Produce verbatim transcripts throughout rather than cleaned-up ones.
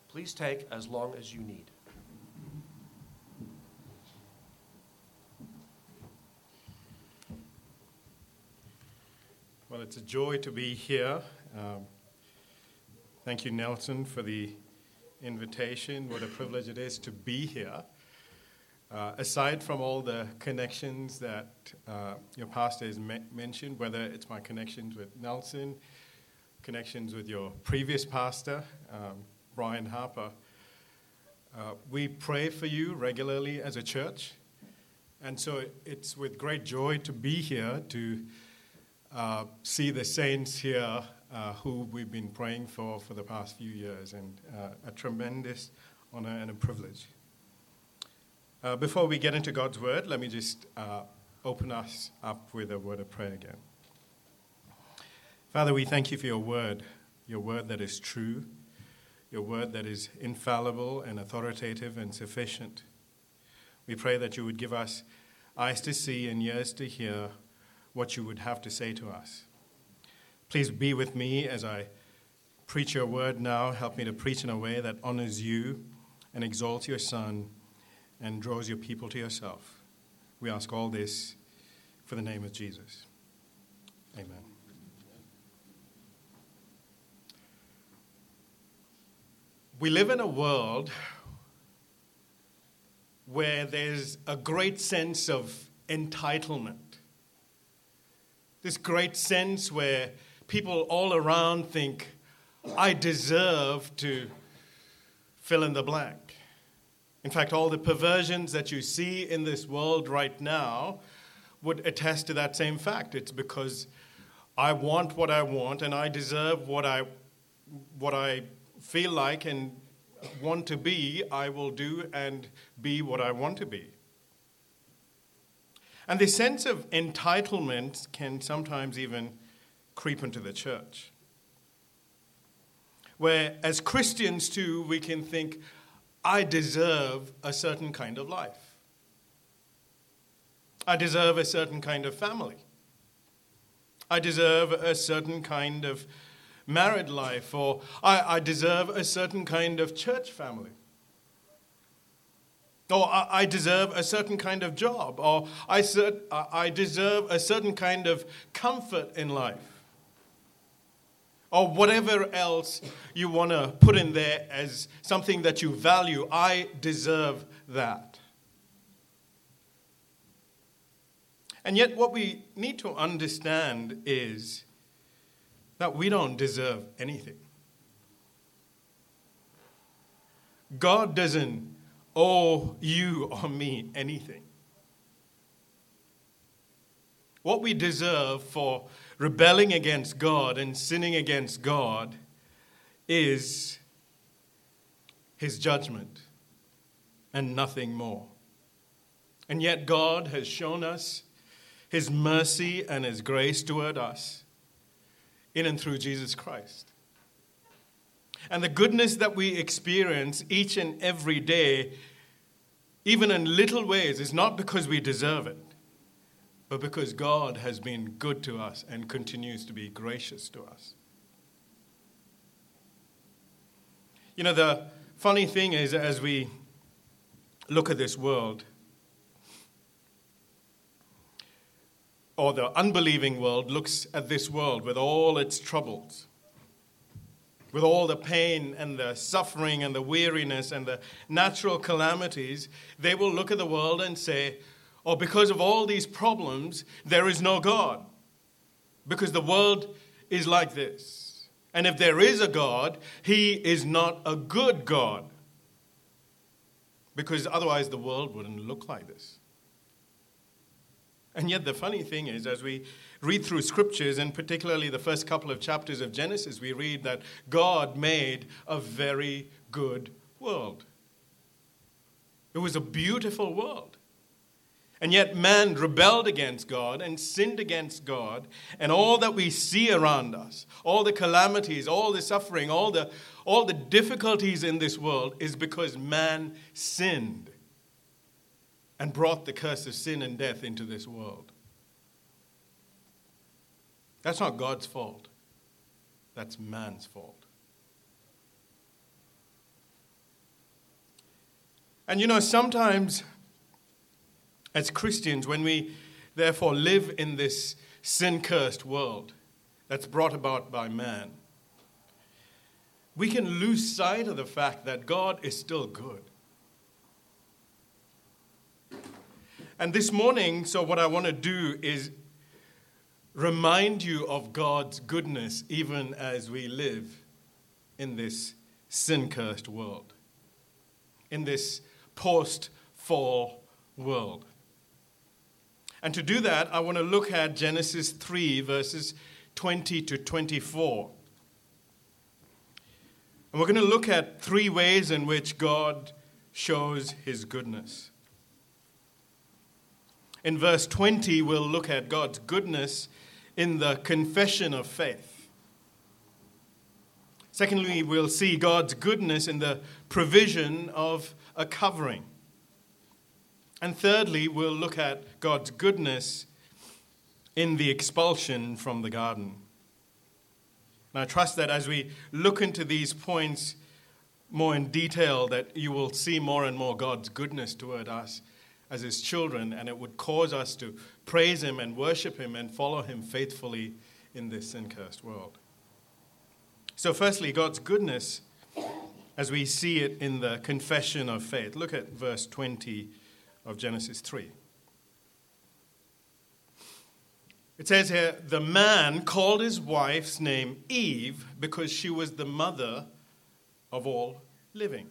Please take as long as you need. Well, it's a joy to be here. Um, thank you, Nelson, for the invitation. What a privilege it is to be here. Uh, aside from all the connections that uh, your pastor has me- mentioned, whether it's my connections with Nelson, connections with your previous pastor, um, Brian Harper, uh, we pray for you regularly as a church. And so it's with great joy to be here to uh, see the saints here uh, who we've been praying for for the past few years, and uh, a tremendous honor and a privilege. Uh, before we get into God's word, let me just uh, open us up with a word of prayer again. Father, we thank you for your word, your word that is true, your word that is infallible and authoritative and sufficient. We pray that you would give us eyes to see and ears to hear what you would have to say to us. Please be with me as I preach your word now. Help me to preach in a way that honors you and exalts your Son and draws your people to yourself. We ask all this for the name of Jesus. Amen. We live in a world where there's a great sense of entitlement. This great sense where people all around think, I deserve to fill in the blank. In fact, all the perversions that you see in this world right now would attest to that same fact. It's because I want what I want and I deserve what I what I feel like and want to be. I will do and be what I want to be. And this sense of entitlement can sometimes even creep into the church, where as Christians too, we can think, I deserve a certain kind of life. I deserve a certain kind of family. I deserve a certain kind of married life, or I, I deserve a certain kind of church family. Or I, I deserve a certain kind of job, or I, cert, I deserve a certain kind of comfort in life. Or whatever else you want to put in there as something that you value. I deserve that. And yet what we need to understand is that we don't deserve anything. God doesn't owe you or me anything. What we deserve for rebelling against God and sinning against God is his judgment and nothing more. And yet God has shown us his mercy and his grace toward us in and through Jesus Christ. And the goodness that we experience each and every day, even in little ways, is not because we deserve it, but because God has been good to us and continues to be gracious to us. You know, the funny thing is, as we look at this world, or the unbelieving world looks at this world with all its troubles, with all the pain and the suffering and the weariness and the natural calamities, they will look at the world and say, or because of all these problems, there is no God. Because the world is like this. And if there is a God, he is not a good God. Because otherwise the world wouldn't look like this. And yet the funny thing is, as we read through scriptures, and particularly the first couple of chapters of Genesis, we read that God made a very good world. It was a beautiful world. And yet man rebelled against God and sinned against God. And all that we see around us, all the calamities, all the suffering, all the, all the difficulties in this world is because man sinned and brought the curse of sin and death into this world. That's not God's fault. That's man's fault. And you know, sometimes as Christians, when we therefore live in this sin-cursed world that's brought about by man, we can lose sight of the fact that God is still good. And this morning, so what I want to do is remind you of God's goodness even as we live in this sin-cursed world, in this post-fall world. And to do that, I want to look at Genesis three, verses twenty to twenty-four. And we're going to look at three ways in which God shows his goodness. In verse twenty, we'll look at God's goodness in the confession of faith. Secondly, we'll see God's goodness in the provision of a covering. And thirdly, we'll look at God's goodness in the expulsion from the garden. And I trust that as we look into these points more in detail, that you will see more and more God's goodness toward us as his children, and it would cause us to praise him and worship him and follow him faithfully in this sin-cursed world. So firstly, God's goodness as we see it in the confession of faith. Look at verse twenty of Genesis three. It says here, the man called his wife's name Eve because she was the mother of all living.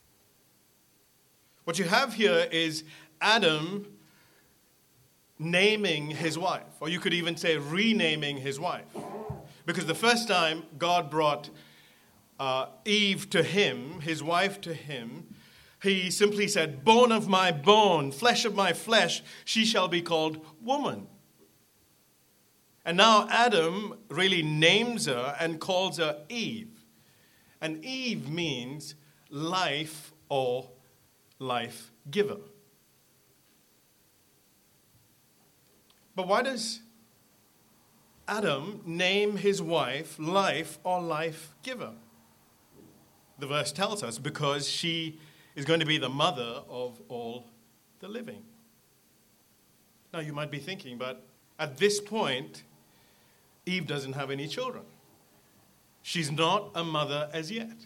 What you have here is Adam naming his wife, or you could even say renaming his wife. Because the first time God brought uh, Eve to him, his wife to him, he simply said, bone of my bone, flesh of my flesh, she shall be called woman. And now Adam really names her and calls her Eve. And Eve means life or life giver. But why does Adam name his wife life or life giver? The verse tells us because she is going to be the mother of all the living. Now you might be thinking, but at this point, Eve doesn't have any children. She's not a mother as yet.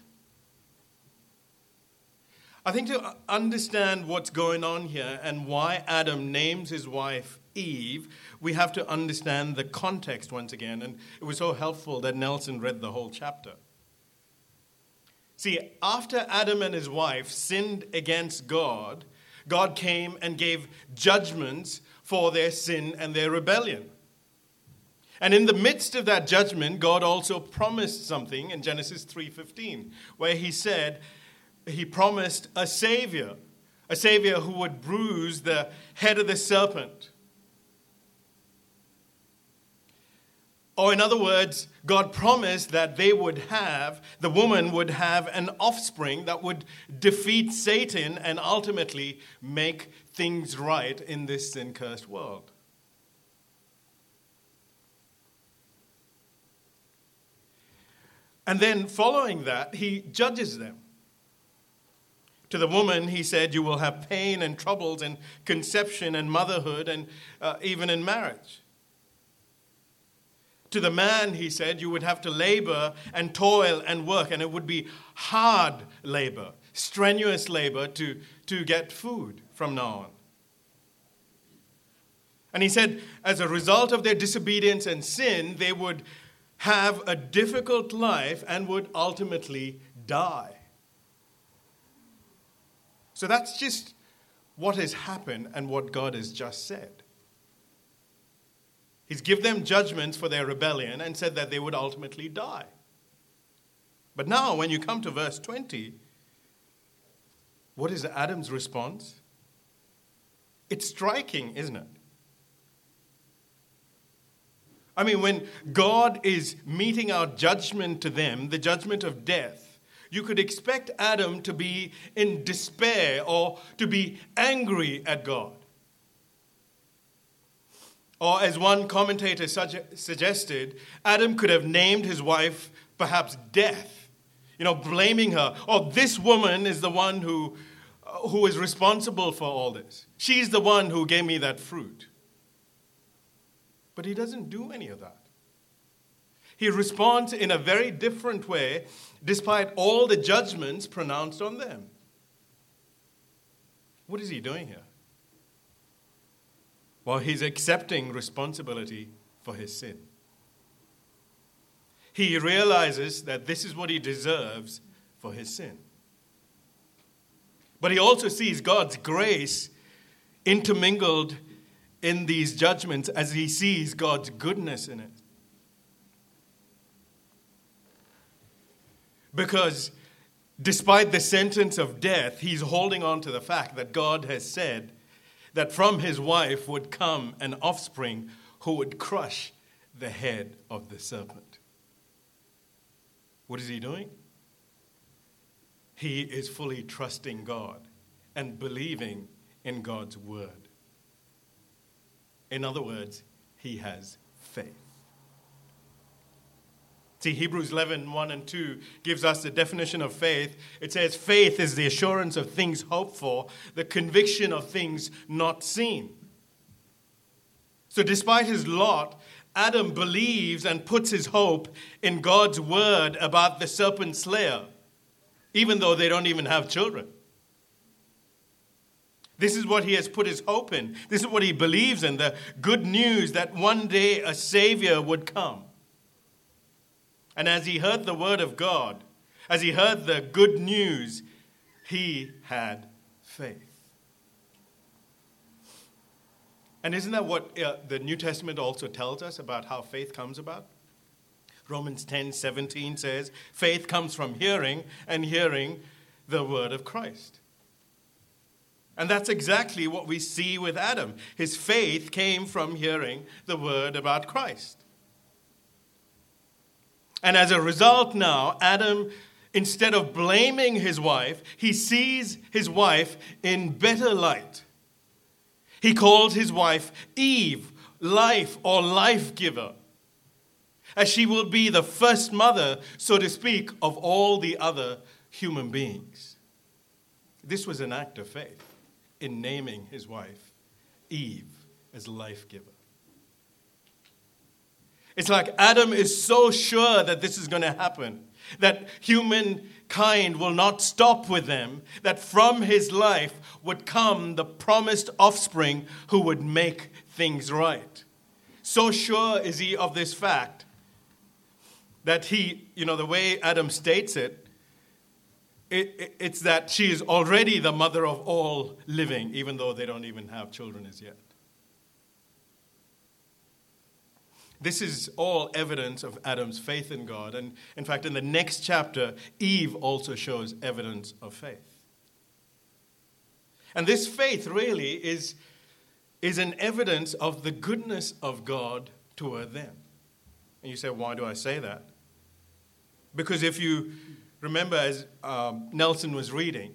I think to understand what's going on here and why Adam names his wife Eve, we have to understand the context once again. And it was so helpful that Nelson read the whole chapter. See, after Adam and his wife sinned against God, God came and gave judgments for their sin and their rebellion. And in the midst of that judgment, God also promised something in Genesis three fifteen, where he said, he promised a savior, a savior who would bruise the head of the serpent. Or in other words, God promised that they would have, the woman would have an offspring that would defeat Satan and ultimately make things right in this sin-cursed world. And then following that, he judges them. To the woman, he said, you will have pain and troubles in conception and motherhood and uh, even in marriage. To the man, he said, you would have to labor and toil and work, and it would be hard labor, strenuous labor to, to get food from now on. And he said, as a result of their disobedience and sin, they would have a difficult life and would ultimately die. So that's just what has happened and what God has just said. He's given them judgments for their rebellion and said that they would ultimately die. But now, when you come to verse twenty, what is Adam's response? It's striking, isn't it? I mean, when God is meting out judgment to them, the judgment of death, you could expect Adam to be in despair or to be angry at God. Or as one commentator suge- suggested, Adam could have named his wife perhaps Death, you know, blaming her. Oh, this woman is the one who uh, who is responsible for all this. She's the one who gave me that fruit. But he doesn't do any of that. He responds in a very different way, despite all the judgments pronounced on them. What is he doing here? Well, he's accepting responsibility for his sin. He realizes that this is what he deserves for his sin. But he also sees God's grace intermingled in these judgments as he sees God's goodness in it. Because despite the sentence of death, he's holding on to the fact that God has said that from his wife would come an offspring who would crush the head of the serpent. What is he doing? He is fully trusting God and believing in God's word. In other words, he has faith. See, Hebrews eleven, one and two gives us the definition of faith. It says, faith is the assurance of things hoped for, the conviction of things not seen. So despite his lot, Adam believes and puts his hope in God's word about the serpent slayer, even though they don't even have children. This is what he has put his hope in. This is what he believes in, the good news that one day a Savior would come. And as he heard the word of God, as he heard the good news, he had faith. And isn't that what uh, the New Testament also tells us about how faith comes about? Romans ten seventeen says, faith comes from hearing, and hearing the word of Christ. And that's exactly what we see with Adam. His faith came from hearing the word about Christ. And as a result now, Adam, instead of blaming his wife, he sees his wife in better light. He called his wife Eve, life or life giver, as she will be the first mother, so to speak, of all the other human beings. This was an act of faith in naming his wife Eve as life giver. It's like Adam is so sure that this is going to happen, that humankind will not stop with them, that from his life would come the promised offspring who would make things right. So sure is he of this fact that he, you know, the way Adam states it, it, it it's that she is already the mother of all living, even though they don't even have children as yet. This is all evidence of Adam's faith in God. And in fact, in the next chapter, Eve also shows evidence of faith. And this faith really is, is an evidence of the goodness of God toward them. And you say, why do I say that? Because if you remember, as um, Nelson was reading,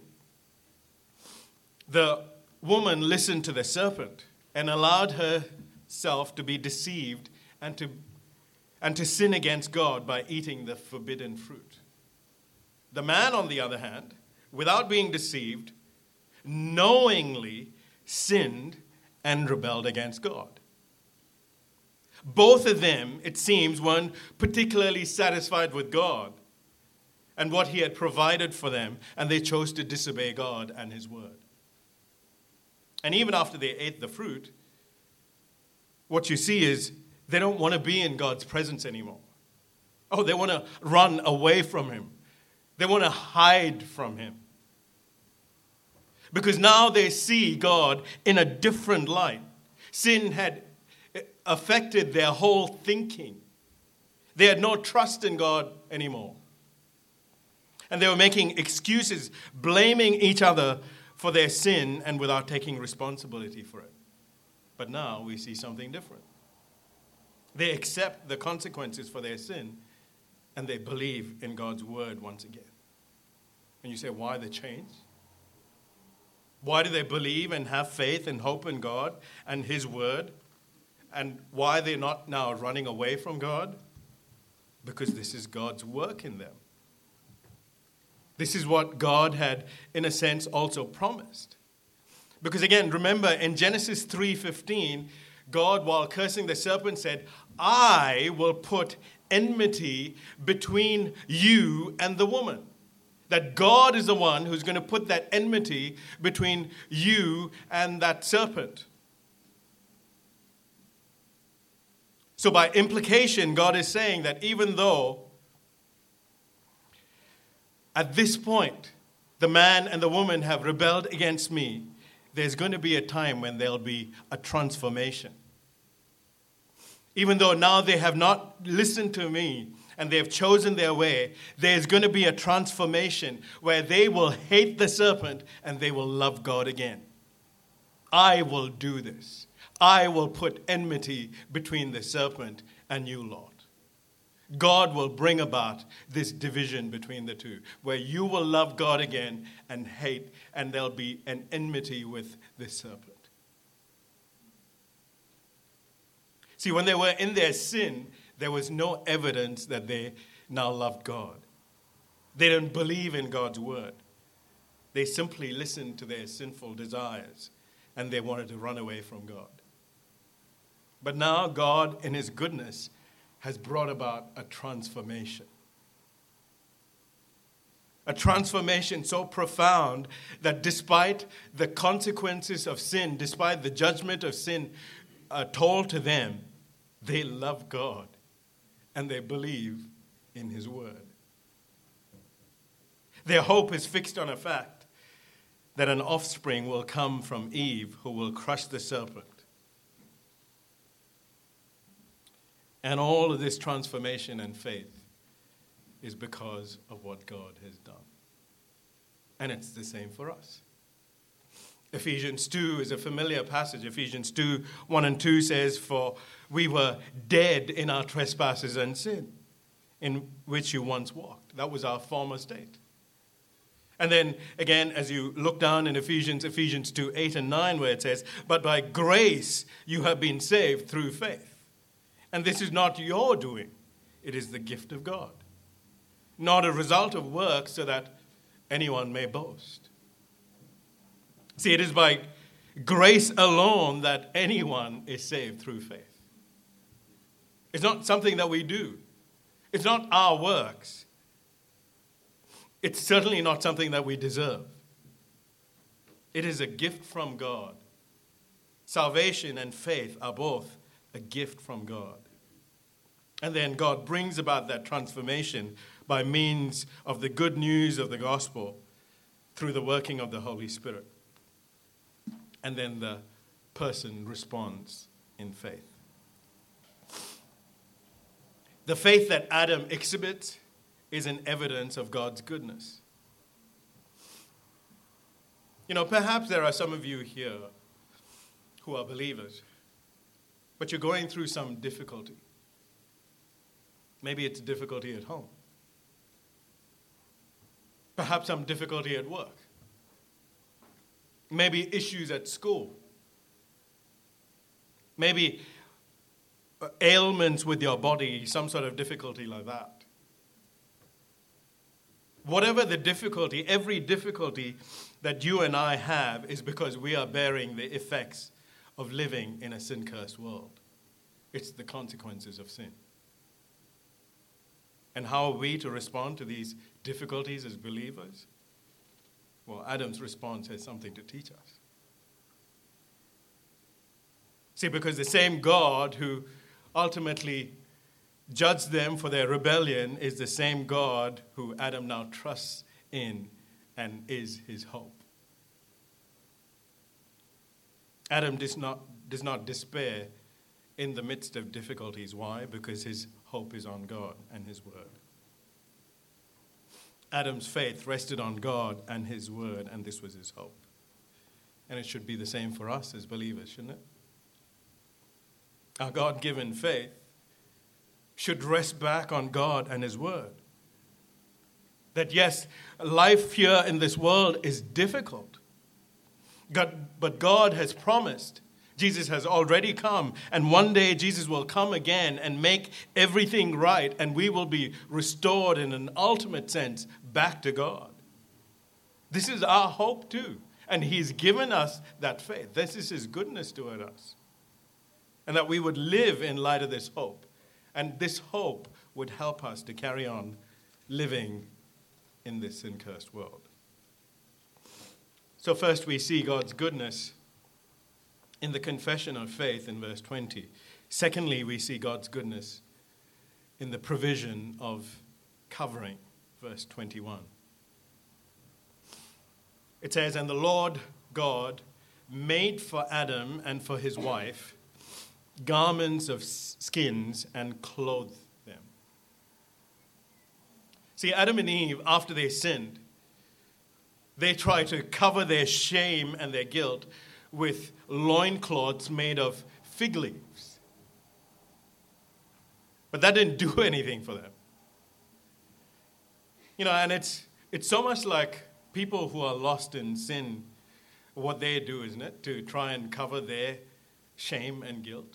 the woman listened to the serpent and allowed herself to be deceived and to, and to sin against God by eating the forbidden fruit. The man, on the other hand, without being deceived, knowingly sinned and rebelled against God. Both of them, it seems, weren't particularly satisfied with God and what he had provided for them, and they chose to disobey God and his word. And even after they ate the fruit, what you see is they don't want to be in God's presence anymore. Oh, they want to run away from him. They want to hide from him. Because now they see God in a different light. Sin had affected their whole thinking. They had no trust in God anymore. And they were making excuses, blaming each other for their sin and without taking responsibility for it. But now we see something different. They accept the consequences for their sin, and they believe in God's word once again. And you say, why the change? Why do they believe and have faith and hope in God and his word? And why they're not now running away from God? Because this is God's work in them. This is what God had, in a sense, also promised. Because again, remember in Genesis three fifteen, God, while cursing the serpent, said, I will put enmity between you and the woman. That God is the one who's going to put that enmity between you and that serpent. So by implication, God is saying that even though at this point the man and the woman have rebelled against me, there's going to be a time when there'll be a transformation. Even though now they have not listened to me and they have chosen their way, there's going to be a transformation where they will hate the serpent and they will love God again. I will do this. I will put enmity between the serpent and you, Lord. God will bring about this division between the two, where you will love God again and hate, and there'll be an enmity with the serpent. See, when they were in their sin, there was no evidence that they now loved God. They didn't believe in God's word. They simply listened to their sinful desires, and they wanted to run away from God. But now God, in his goodness, has brought about a transformation. A transformation so profound that despite the consequences of sin, despite the judgment of sin uh, told to them, they love God and they believe in his word. Their hope is fixed on a fact that an offspring will come from Eve who will crush the serpent. And all of this transformation and faith is because of what God has done. And it's the same for us. Ephesians two is a familiar passage. Ephesians two, one and two says, for we were dead in our trespasses and sin, in which you once walked. That was our former state. And then again, as you look down in Ephesians, Ephesians two, eight and nine, where it says, but by grace you have been saved through faith. And this is not your doing. It is the gift of God. Not a result of work so that anyone may boast. See, it is by grace alone that anyone is saved through faith. It's not something that we do. It's not our works. It's certainly not something that we deserve. It is a gift from God. Salvation and faith are both a gift from God. And then God brings about that transformation by means of the good news of the gospel through the working of the Holy Spirit. And then the person responds in faith. The faith that Adam exhibits is an evidence of God's goodness. You know, perhaps there are some of you here who are believers, but you're going through some difficulty. Maybe it's difficulty at home. Perhaps some difficulty at work. Maybe issues at school. Maybe ailments with your body, some sort of difficulty like that. Whatever the difficulty, every difficulty that you and I have is because we are bearing the effects of living in a sin-cursed world. It's the consequences of sin. And how are we to respond to these difficulties as believers? Well, Adam's response has something to teach us. See, because the same God who ultimately judged them for their rebellion is the same God who Adam now trusts in and is his hope. Adam does not, does not despair in the midst of difficulties. Why? Because his hope is on God and his word. Adam's faith rested on God and his word, and this was his hope. And it should be the same for us as believers, shouldn't it? Our God-given faith should rest back on God and his word. That yes, life here in this world is difficult. God, but God has promised. Jesus has already come, and one day Jesus will come again and make everything right, and we will be restored in an ultimate sense back to God. This is our hope too. And he's given us that faith. This is his goodness toward us. And that we would live in light of this hope. And this hope would help us to carry on living in this sin-cursed world. So first we see God's goodness in the confession of faith in verse twenty. Secondly, we see God's goodness in the provision of covering, verse twenty-one. It says, "And the Lord God made for Adam and for his wife garments of skins and clothed them." See, Adam and Eve, after they sinned, they tried to cover their shame and their guilt with loincloths made of fig leaves. But that didn't do anything for them. You know, and it's it's so much like people who are lost in sin, what they do, isn't it? To try and cover their shame and guilt.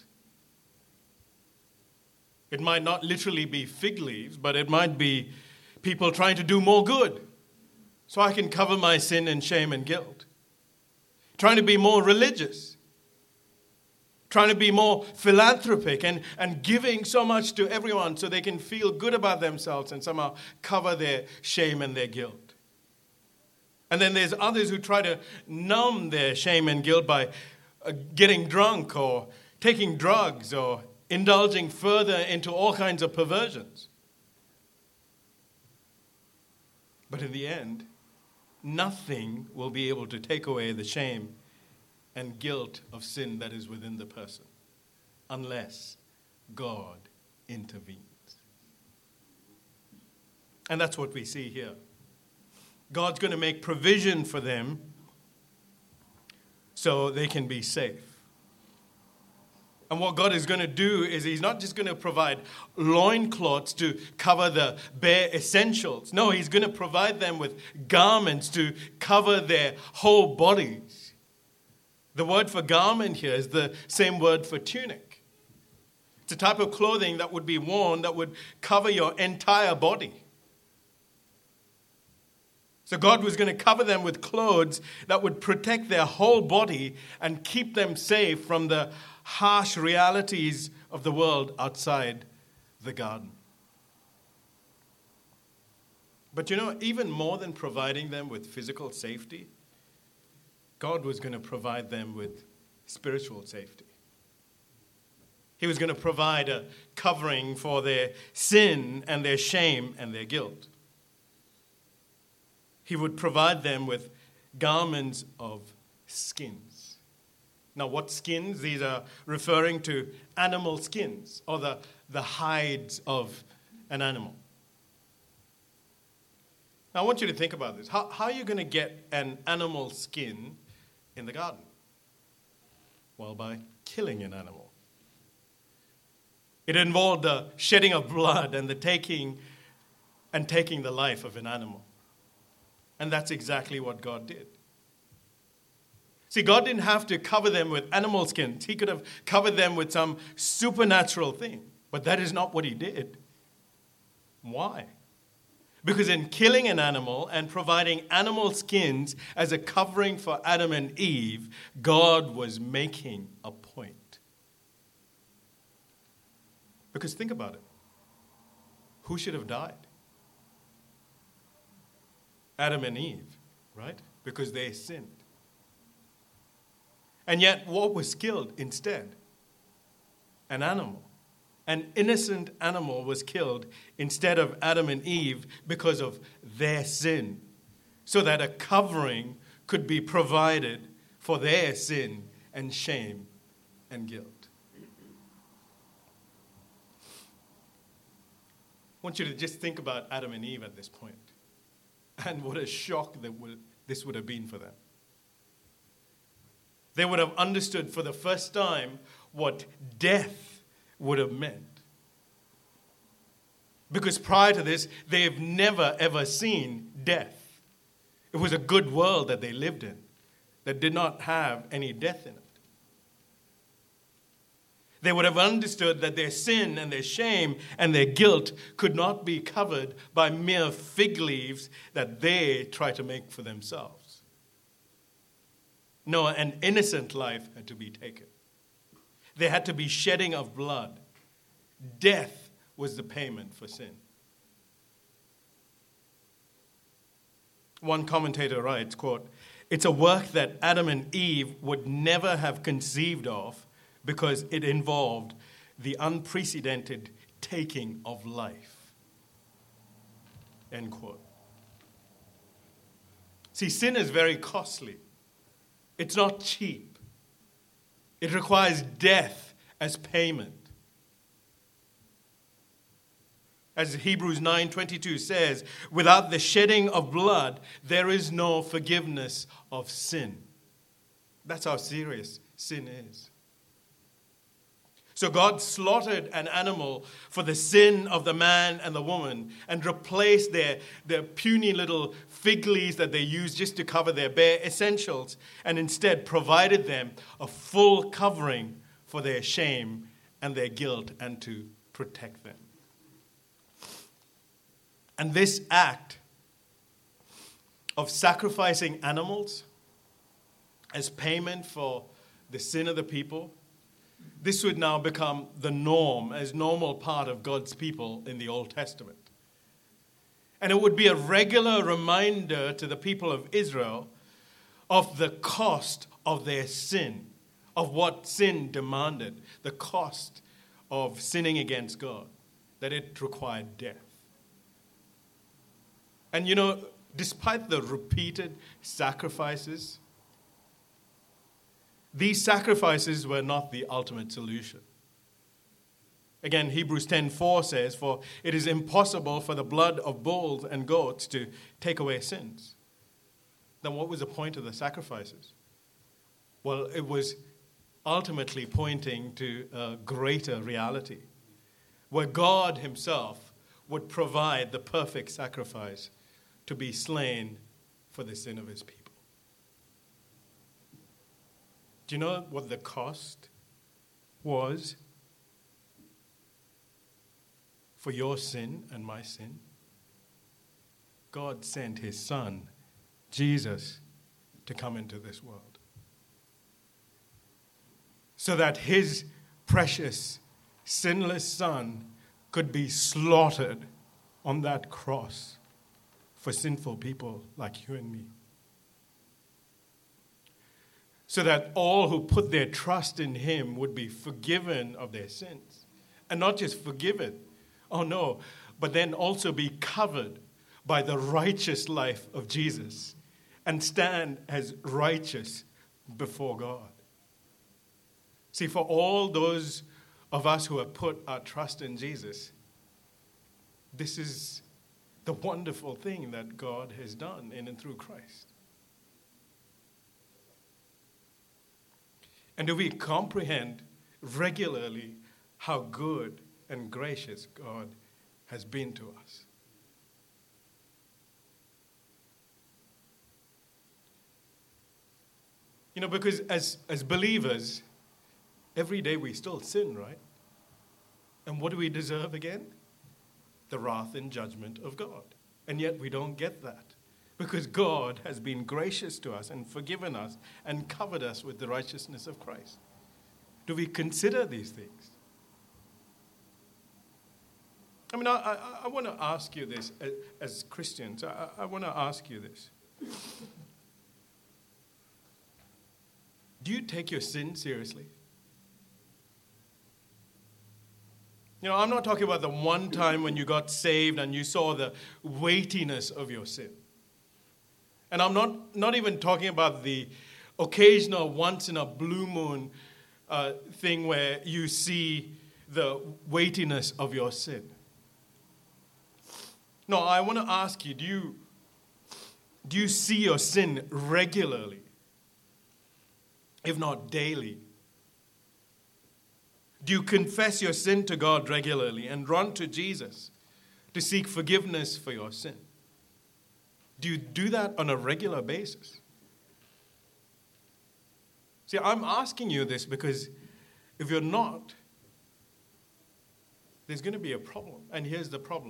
It might not literally be fig leaves, but it might be people trying to do more good so I can cover my sin and shame and guilt. Trying to be more religious. Trying to be more philanthropic and, and giving so much to everyone so they can feel good about themselves and somehow cover their shame and their guilt. And then there's others who try to numb their shame and guilt by uh, getting drunk or taking drugs or indulging further into all kinds of perversions. But in the end, nothing will be able to take away the shame and guilt of sin that is within the person unless God intervenes. And that's what we see here. God's going to make provision for them so they can be safe. And what God is going to do is he's not just going to provide loincloths to cover the bare essentials. No, he's going to provide them with garments to cover their whole bodies. The word for garment here is the same word for tunic. It's a type of clothing that would be worn that would cover your entire body. So God was going to cover them with clothes that would protect their whole body and keep them safe from the harsh realities of the world outside the garden. But you know, even more than providing them with physical safety, God was going to provide them with spiritual safety. He was going to provide a covering for their sin and their shame and their guilt. He would provide them with garments of skins. Now, what skins? These are referring to animal skins, or the, the hides of an animal. Now, I want you to think about this. How, how are you going to get an animal skin in the garden? Well, by killing an animal. It involved the shedding of blood and the taking and taking the life of an animal. And that's exactly what God did. See, God didn't have to cover them with animal skins. He could have covered them with some supernatural thing. But that is not what he did. Why? Because in killing an animal and providing animal skins as a covering for Adam and Eve, God was making a point. Because think about it. Who should have died? Adam and Eve, right? Because they sinned. And yet, what was killed instead? An animal. An innocent animal was killed instead of Adam and Eve because of their sin, so that a covering could be provided for their sin and shame and guilt. I want you to just think about Adam and Eve at this point. And what a shock that would, this would have been for them. They would have understood for the first time what death would have meant. Because prior to this, they've never ever seen death. It was a good world that they lived in that did not have any death in it. They would have understood that their sin and their shame and their guilt could not be covered by mere fig leaves that they try to make for themselves. No, an innocent life had to be taken. There had to be shedding of blood. Death was the payment for sin. One commentator writes, quote, "It's a work that Adam and Eve would never have conceived of because it involved the unprecedented taking of life." End quote. See, sin is very costly. It's not cheap. It requires death as payment. As Hebrews nine twenty-two says, without the shedding of blood, there is no forgiveness of sin. That's how serious sin is. So God slaughtered an animal for the sin of the man and the woman and replaced their, their puny little fig leaves that they used just to cover their bare essentials, and instead provided them a full covering for their shame and their guilt and to protect them. And this act of sacrificing animals as payment for the sin of the people, this would now become the norm, as normal part of God's people in the Old Testament. And it would be a regular reminder to the people of Israel of the cost of their sin, of what sin demanded, the cost of sinning against God, that it required death. And you know, despite the repeated sacrifices, these sacrifices were not the ultimate solution. Again, Hebrews ten four says, "For it is impossible for the blood of bulls and goats to take away sins." Then what was the point of the sacrifices? Well, it was ultimately pointing to a greater reality, where God himself would provide the perfect sacrifice to be slain for the sin of his people. Do you know what the cost was for your sin and my sin? God sent his son, Jesus, to come into this world, so that his precious, sinless son could be slaughtered on that cross for sinful people like you and me. So that all who put their trust in him would be forgiven of their sins. And not just forgiven, oh no, but then also be covered by the righteous life of Jesus and stand as righteous before God. See, for all those of us who have put our trust in Jesus, this is the wonderful thing that God has done in and through Christ. And do we comprehend regularly how good and gracious God has been to us? You know, because as, as believers, every day we still sin, right? And what do we deserve again? The wrath and judgment of God. And yet we don't get that, because God has been gracious to us and forgiven us and covered us with the righteousness of Christ. Do we consider these things? I mean, I, I, I want to ask you this as, as Christians. I, I want to ask you this. Do you take your sin seriously? You know, I'm not talking about the one time when you got saved and you saw the weightiness of your sin. And I'm not, not even talking about the occasional once in a blue moon uh, thing where you see the weightiness of your sin. No, I want to ask you, do you, do you see your sin regularly, if not daily? Do you confess your sin to God regularly and run to Jesus to seek forgiveness for your sin? Do you do that on a regular basis? See, I'm asking you this because if you're not, there's going to be a problem. And here's the problem.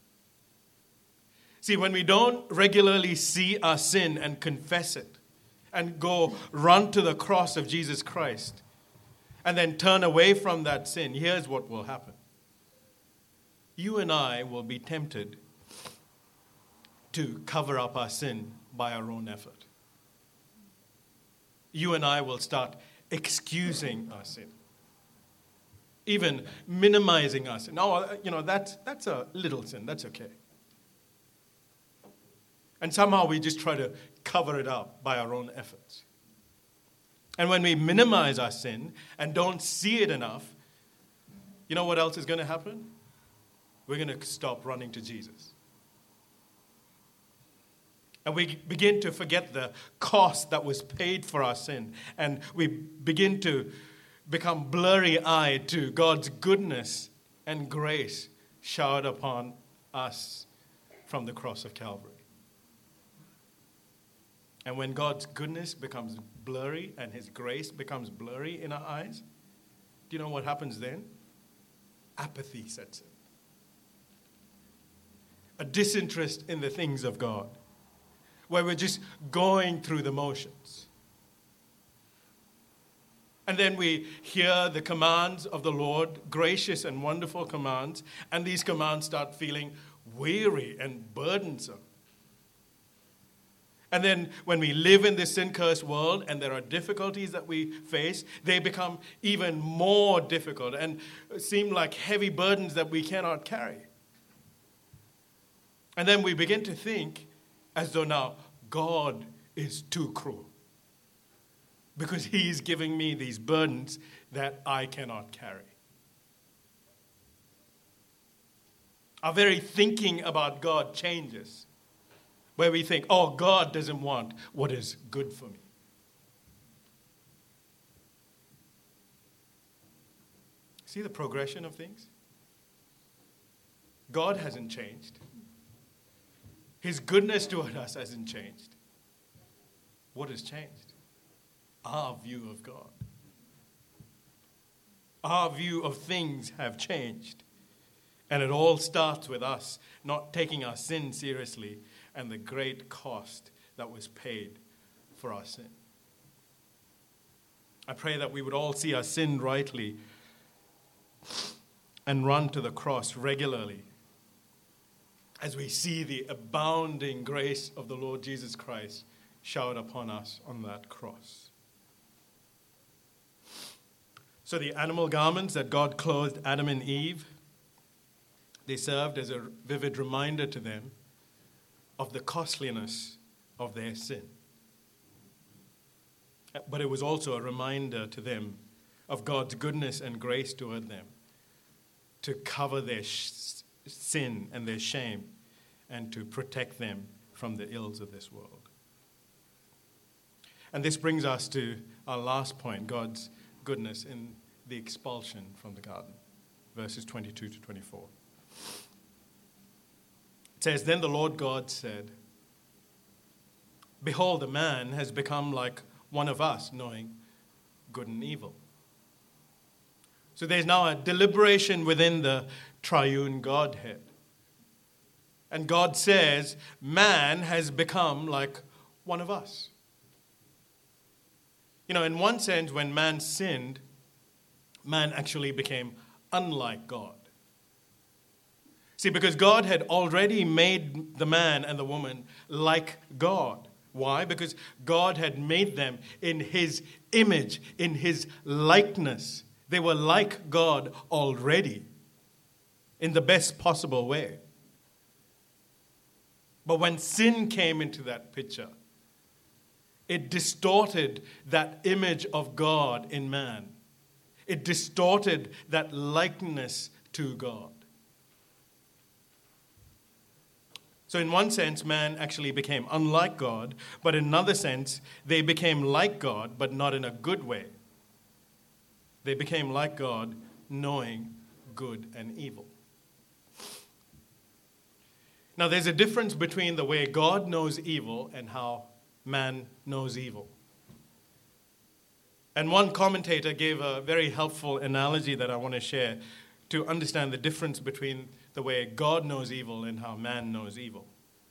See, when we don't regularly see our sin and confess it and go run to the cross of Jesus Christ and then turn away from that sin, here's what will happen. You and I will be tempted to cover up our sin by our own effort. You and I will start excusing our sin, even minimizing our sin. No, you know, that's, that's a little sin. That's okay. And somehow we just try to cover it up by our own efforts. And when we minimize our sin and don't see it enough, you know what else is going to happen? We're going to stop running to Jesus. And we begin to forget the cost that was paid for our sin. And we begin to become blurry-eyed to God's goodness and grace showered upon us from the cross of Calvary. And when God's goodness becomes blurry and His grace becomes blurry in our eyes, do you know what happens then? Apathy sets in. A disinterest in the things of God, where we're just going through the motions. And then we hear the commands of the Lord, gracious and wonderful commands, and these commands start feeling weary and burdensome. And then when we live in this sin-cursed world and there are difficulties that we face, they become even more difficult and seem like heavy burdens that we cannot carry. And then we begin to think as though now God is too cruel because He's giving me these burdens that I cannot carry. Our very thinking about God changes, where we think, oh, God doesn't want what is good for me. See the progression of things? God hasn't changed. His goodness toward us hasn't changed. What has changed? Our view of God. Our view of things have changed. And it all starts with us not taking our sin seriously and the great cost that was paid for our sin. I pray that we would all see our sin rightly and run to the cross regularly as we see the abounding grace of the Lord Jesus Christ showered upon us on that cross. So the animal garments that God clothed Adam and Eve, they served as a vivid reminder to them of the costliness of their sin. But it was also a reminder to them of God's goodness and grace toward them to cover their sh- sin and their shame and to protect them from the ills of this world. And this brings us to our last point, God's goodness in the expulsion from the garden, verses twenty-two to twenty-four. It says, "Then the Lord God said, 'Behold, a man has become like one of us, knowing good and evil.'" So there's now a deliberation within the triune Godhead. And God says, man has become like one of us. You know, in one sense, when man sinned, man actually became unlike God. See, because God had already made the man and the woman like God. Why? Because God had made them in His image, in His likeness. They were like God already, in the best possible way. But when sin came into that picture, it distorted that image of God in man. It distorted that likeness to God. So in one sense, man actually became unlike God, but in another sense, they became like God, but not in a good way. They became like God, knowing good and evil. Now, there's a difference between the way God knows evil and how man knows evil. And one commentator gave a very helpful analogy that I want to share to understand the difference between the way God knows evil and how man knows evil.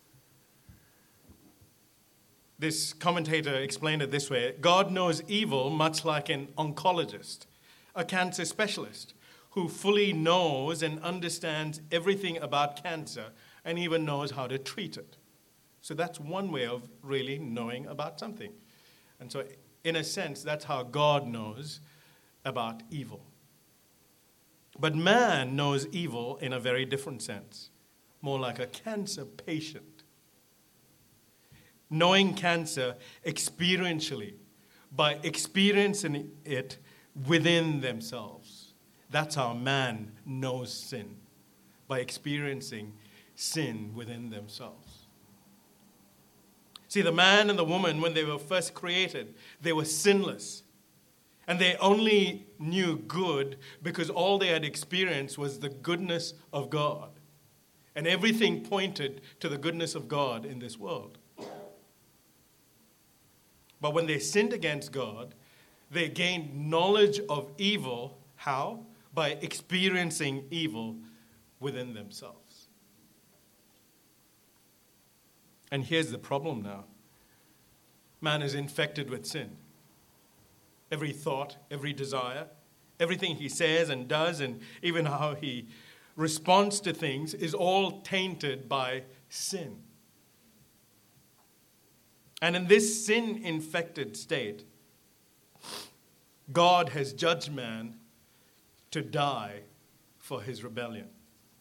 This commentator explained it this way: God knows evil much like an oncologist, a cancer specialist, who fully knows and understands everything about cancer and even knows how to treat it. So that's one way of really knowing about something. And so, in a sense, that's how God knows about evil. But man knows evil in a very different sense, more like a cancer patient. Knowing cancer experientially, by experiencing it within themselves. That's how man knows sin, by experiencing sin within themselves. See, the man and the woman, when they were first created, they were sinless. And they only knew good because all they had experienced was the goodness of God. And everything pointed to the goodness of God in this world. But when they sinned against God, they gained knowledge of evil. How? By experiencing evil within themselves. And here's the problem now. Man is infected with sin. Every thought, every desire, everything he says and does, and even how he responds to things is all tainted by sin. And in this sin-infected state, God has judged man to die for his rebellion.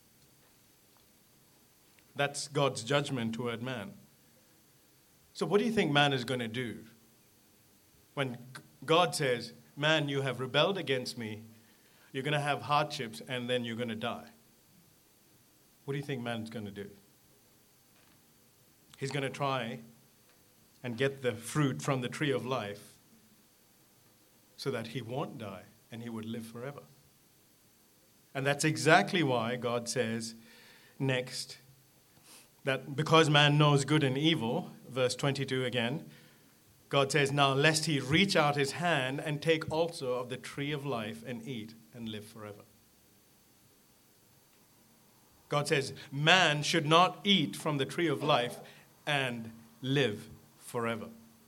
That's God's judgment toward man. So what do you think man is going to do when God says, man, you have rebelled against me, you're going to have hardships, and then you're going to die? What do you think man's going to do? He's going to try and get the fruit from the tree of life so that he won't die and he would live forever. And that's exactly why God says next that because man knows good and evil, verse twenty-two again, God says, now lest he reach out his hand and take also of the tree of life and eat and live forever. God says man should not eat from the tree of life and live forever.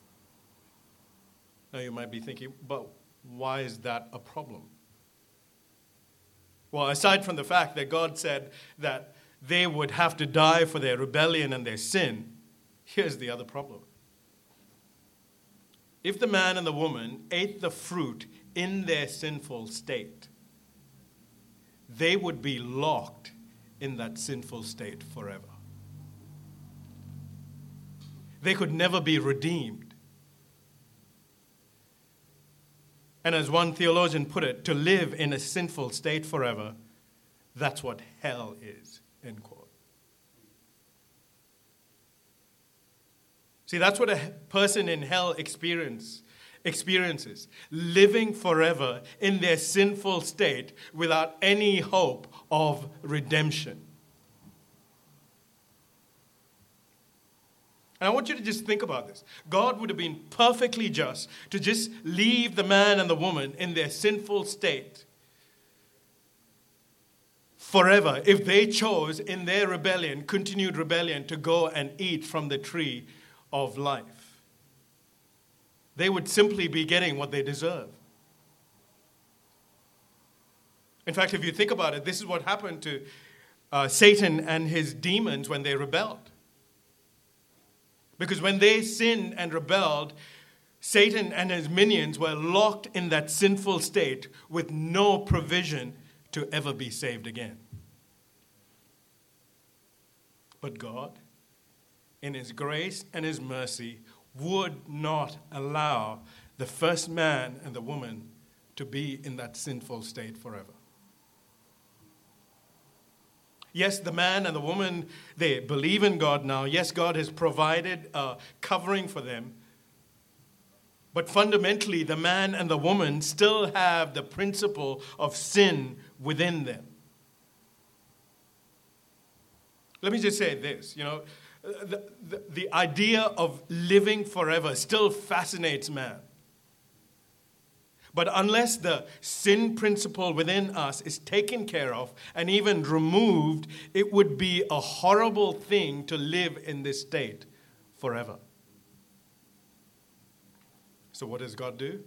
Now you might be thinking, but why is that a problem? Well, aside from the fact that God said that they would have to die for their rebellion and their sin, here's the other problem. If the man and the woman ate the fruit in their sinful state, they would be locked in that sinful state forever. They could never be redeemed. And as one theologian put it, to live in a sinful state forever, that's what hell is, end quote. See, that's what a person in hell experience, experiences, living forever in their sinful state without any hope of redemption. And I want you to just think about this. God would have been perfectly just to just leave the man and the woman in their sinful state forever if they chose in their rebellion, continued rebellion, to go and eat from the tree of life. They would simply be getting what they deserve. In fact, if you think about it, this is what happened to uh, Satan and his demons when they rebelled. Because when they sinned and rebelled, Satan and his minions were locked in that sinful state with no provision to ever be saved again. But God, in his grace and his mercy, would not allow the first man and the woman to be in that sinful state forever. Yes, the man and the woman, they believe in God now. Yes, God has provided a covering for them. But fundamentally, the man and the woman still have the principle of sin within them. Let me just say this, you know, the, the, the idea of living forever still fascinates man. But unless the sin principle within us is taken care of and even removed, it would be a horrible thing to live in this state forever. So what does God do?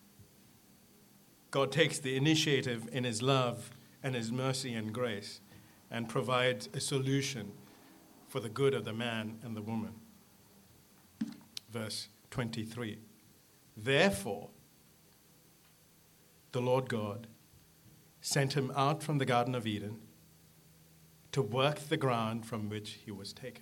God takes the initiative in his love and his mercy and grace and provides a solution for the good of the man and the woman. Verse twenty-three. Therefore, the Lord God sent him out from the Garden of Eden to work the ground from which he was taken.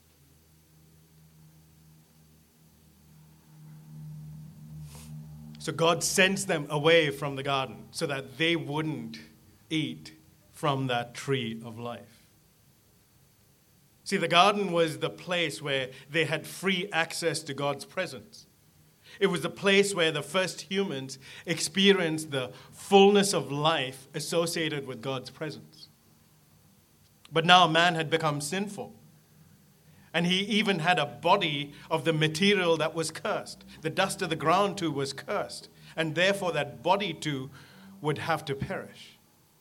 So God sends them away from the garden so that they wouldn't eat from that tree of life. See, the garden was the place where they had free access to God's presence. It was the place where the first humans experienced the fullness of life associated with God's presence. But now man had become sinful. And he even had a body of the material that was cursed. The dust of the ground too was cursed. And therefore that body too would have to perish.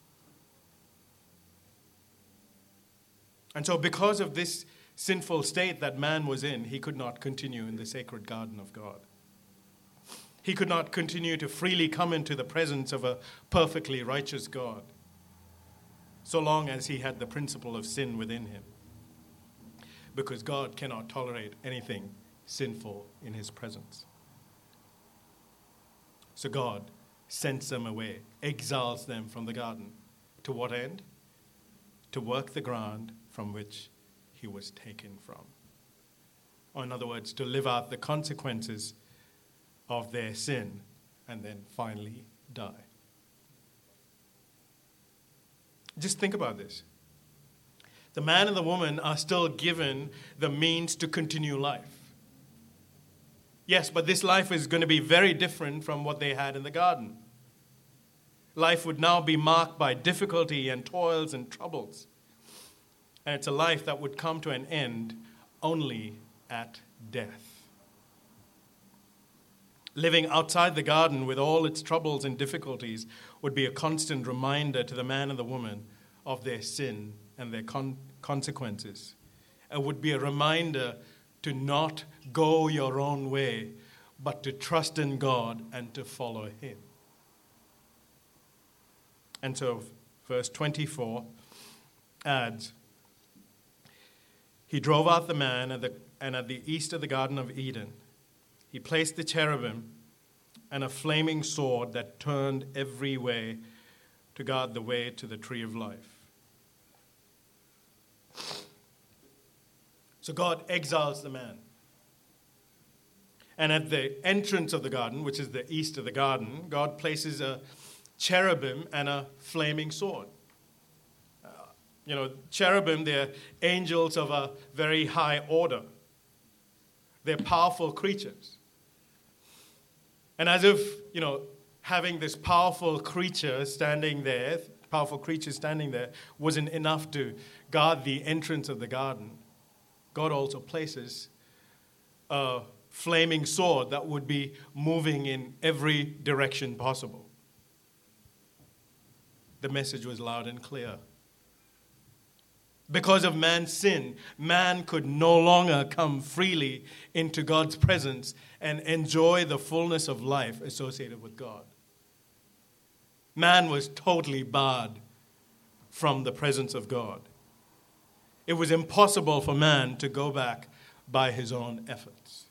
And so because of this sinful state that man was in, he could not continue in the sacred garden of God. He could not continue to freely come into the presence of a perfectly righteous God, so long as he had the principle of sin within him. Because God cannot tolerate anything sinful in his presence. So God sends them away, exiles them from the garden. To what end? To work the ground from which he was taken from. Or in other words, to live out the consequences of their sin and then finally die. Just think about this. The man and the woman are still given the means to continue life. Yes, but this life is going to be very different from what they had in the garden. Life would now be marked by difficulty and toils and troubles. And it's a life that would come to an end only at death. Living outside the garden with all its troubles and difficulties would be a constant reminder to the man and the woman of their sin and their con- consequences. It would be a reminder to not go your own way, but to trust in God and to follow him. And so verse twenty-four adds, he drove out the man at the, and at the east of the Garden of Eden, he placed the cherubim and a flaming sword that turned every way to guard the way to the tree of life. So God exiles the man. And at the entrance of the garden, which is the east of the garden, God places a cherubim and a flaming sword. Uh, you know, cherubim, they're angels of a very high order. They're powerful creatures. And as if, you know, having this powerful creature standing there, powerful creature standing there, wasn't enough to guard the entrance of the garden, God also places a flaming sword that would be moving in every direction possible. The message was loud and clear. Because of man's sin, man could no longer come freely into God's presence and enjoy the fullness of life associated with God. Man was totally barred from the presence of God. It was impossible for man to go back by his own efforts.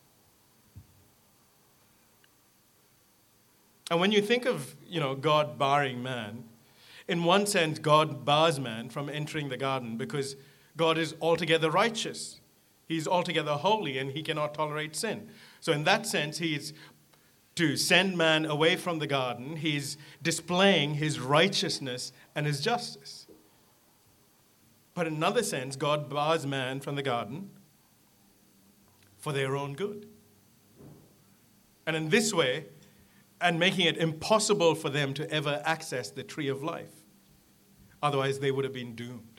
And when you think of, you know, God barring man, in one sense, God bars man from entering the garden because God is altogether righteous. He's altogether holy and he cannot tolerate sin. So in that sense, he's to send man away from the garden. He's displaying his righteousness and his justice. But in another sense, God bars man from the garden for their own good. And in this way, and making it impossible for them to ever access the tree of life. Otherwise, they would have been doomed.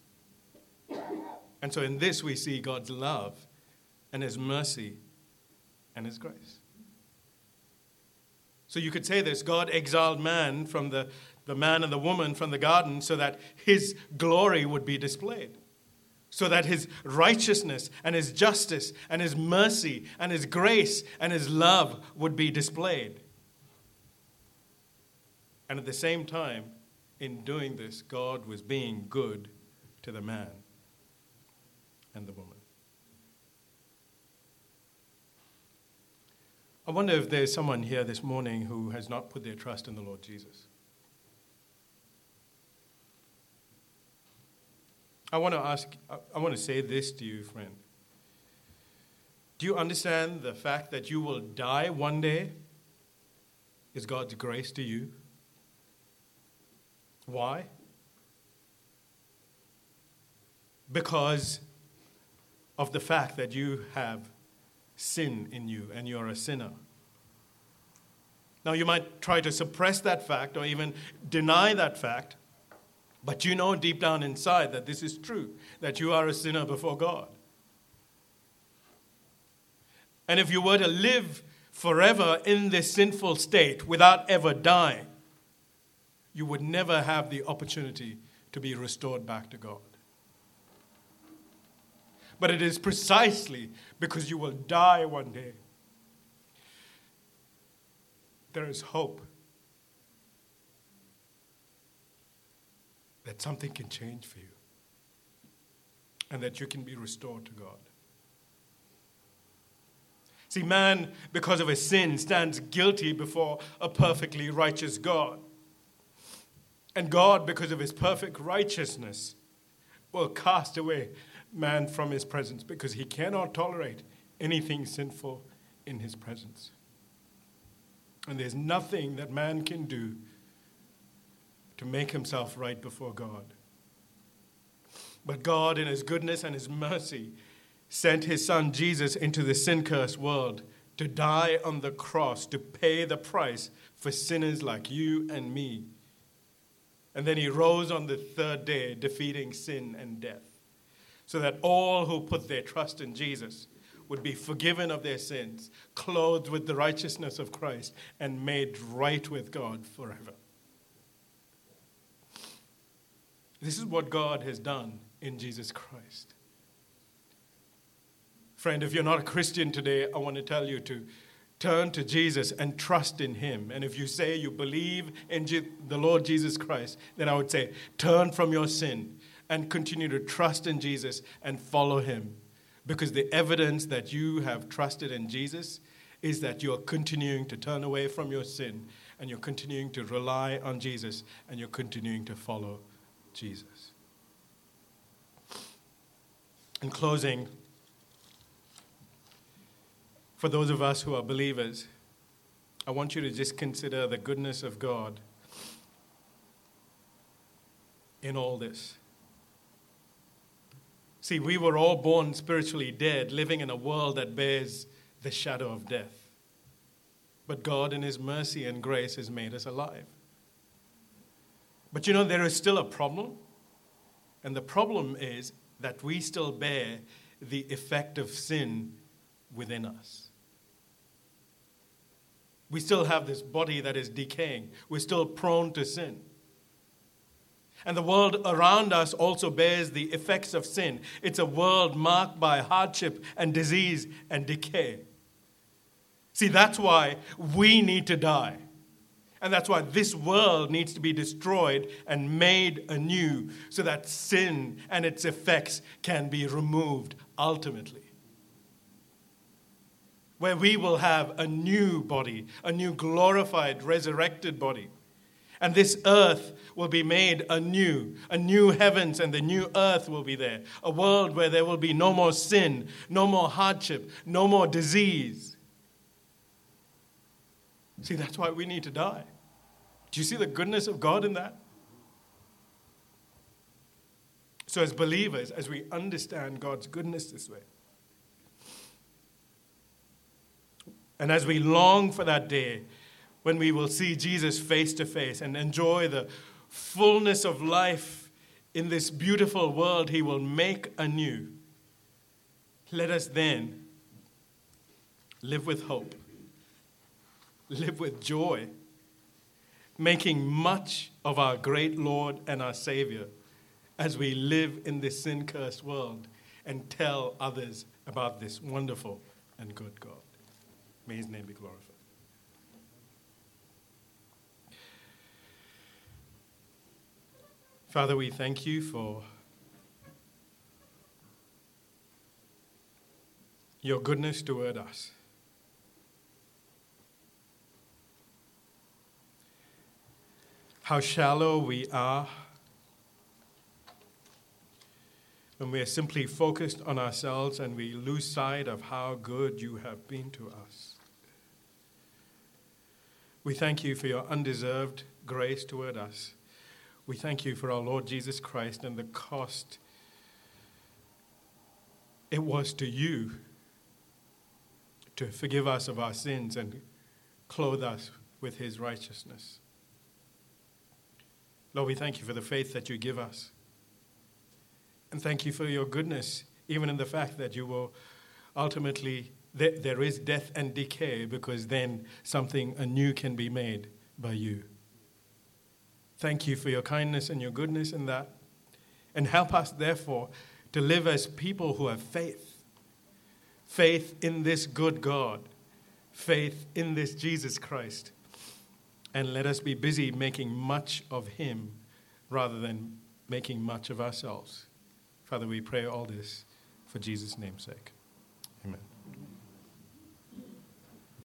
And so in this, we see God's love and his mercy and his grace. So you could say this: God exiled man from the, the man and the woman from the garden so that his glory would be displayed, so that his righteousness and his justice and his mercy and his grace and his love would be displayed. And at the same time, in doing this, God was being good to the man and the woman. I wonder if there's someone here this morning who has not put their trust in the Lord Jesus. I want to ask, I want to say this to you, friend. Do you understand the fact that you will die one day is God's grace to you? Why? Because of the fact that you have sin in you and you're a sinner. Now, you might try to suppress that fact or even deny that fact, but you know deep down inside that this is true, that you are a sinner before God. And if you were to live forever in this sinful state without ever dying, you would never have the opportunity to be restored back to God. But it is precisely because you will die one day, there is hope that something can change for you and that you can be restored to God. See, man, because of his sin, stands guilty before a perfectly righteous God. And God, because of his perfect righteousness, will cast away man from his presence because he cannot tolerate anything sinful in his presence. And there's nothing that man can do to make himself right before God. But God, in his goodness and his mercy, sent his son Jesus into the sin-cursed world to die on the cross, to pay the price for sinners like you and me. And then he rose on the third day, defeating sin and death, so that all who put their trust in Jesus would be forgiven of their sins, clothed with the righteousness of Christ, and made right with God forever. This is what God has done in Jesus Christ. Friend, if you're not a Christian today, I want to tell you to turn to Jesus and trust in him. And if you say you believe in Je- the Lord Jesus Christ, then I would say turn from your sin and continue to trust in Jesus and follow him. Because the evidence that you have trusted in Jesus is that you're continuing to turn away from your sin and you're continuing to rely on Jesus and you're continuing to follow Jesus. In closing, for those of us who are believers, I want you to just consider the goodness of God in all this. See, we were all born spiritually dead, living in a world that bears the shadow of death. But God, in his mercy and grace, has made us alive. But you know, there is still a problem. And the problem is that we still bear the effect of sin within us. We still have this body that is decaying. We're still prone to sin. And the world around us also bears the effects of sin. It's a world marked by hardship and disease and decay. See, that's why we need to die. And that's why this world needs to be destroyed and made anew so that sin and its effects can be removed ultimately. Where we will have a new body, a new glorified, resurrected body. And this earth will be made anew. A new heavens and the new earth will be there. A world where there will be no more sin, no more hardship, no more disease. See, that's why we need to die. Do you see the goodness of God in that? So as believers, as we understand God's goodness this way, and as we long for that day when we will see Jesus face to face and enjoy the fullness of life in this beautiful world he will make anew, let us then live with hope, live with joy, making much of our great Lord and our Savior as we live in this sin-cursed world and tell others about this wonderful and good God. May his name be glorified. Father, we thank you for your goodness toward us. How shallow we are when we are simply focused on ourselves and we lose sight of how good you have been to us. We thank you for your undeserved grace toward us. We thank you for our Lord Jesus Christ and the cost it was to you to forgive us of our sins and clothe us with his righteousness. Lord, we thank you for the faith that you give us. And thank you for your goodness, even in the fact that you will ultimately, th- there is death and decay, because then something anew can be made by you. Thank you for your kindness and your goodness in that. And help us, therefore, to live as people who have faith. Faith in this good God. Faith in this Jesus Christ. And let us be busy making much of him rather than making much of ourselves. Father, we pray all this for Jesus' name's sake. Amen.